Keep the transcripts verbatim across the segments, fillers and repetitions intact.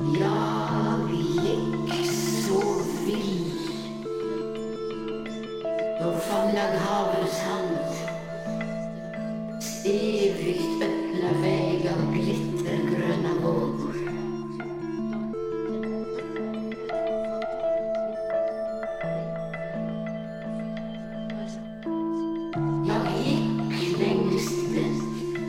Jag gick så vill. Då famnade havets hand. Evigt öppna vägar, glittergröna vågor. Jag gick längs den.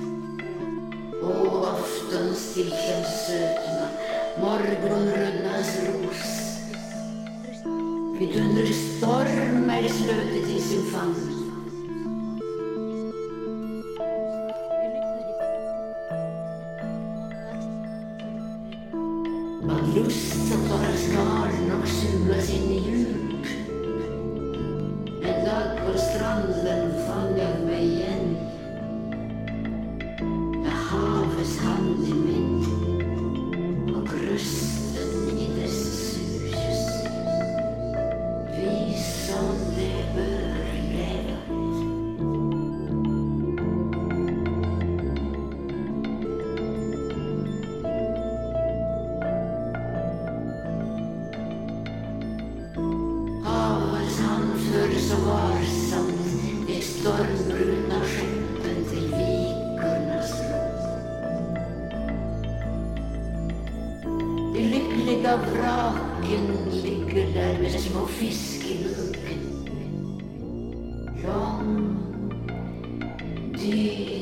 Och aftonstilkens sötma, morgonrunnans ros. Vidunder stormar slötet i sin famn. Vad lust att vara skarn och sugas in i djup. En dag på stranden fann jag mig igen. Med havets hand i min och rösten i dess sus. Vi som det bör leva. Havets hand för så varsamt de stormbruna skeppen till vikornas ro. De lyckliga vraken ligger där med små fisk i muggen. Lång, dyr